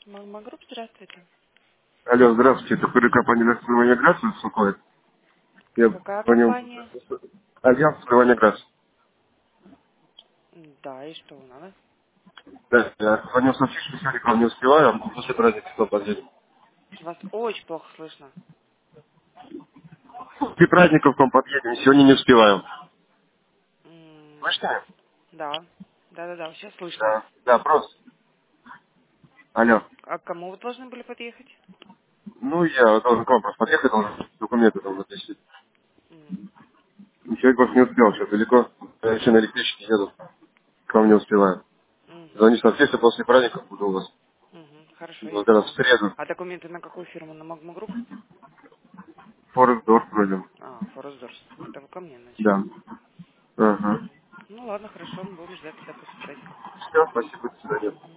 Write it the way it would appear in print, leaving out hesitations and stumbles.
Магрупп, здравствуйте. Алло, здравствуйте, это компания «Альянс Грасс» беспокоит. Я Какая звонил. компания? Альянс Грасс. Да, и что надо? Да, я звонил сообщить, что сегодня к вам не успеваю, а после праздника кто подъедет. Вас очень плохо слышно. После праздников к вам подъедем, сегодня не успеваю. М, Слышно меня? Да, да, сейчас слышно. Да, да, просто. Алло. А к кому вы должны были подъехать? Ну, я должен к вам просто подъехать, должен документы должен отнести. М, Сегодня просто не успел, сейчас далеко. Я еще на электричке еду, к вам не успеваю. мгм, Звоню соответственно после праздников, буду у вас. хорошо, я Вот когда в понял. среду. А документы на какую фирму? На Магмагрупп? Форест Дорс вроде. А, Форесдорс. Это вы ко мне, значит. Да. Ага. Ну ладно, хорошо, мы будем ждать тогда после праздников. Все, спасибо, до свидания.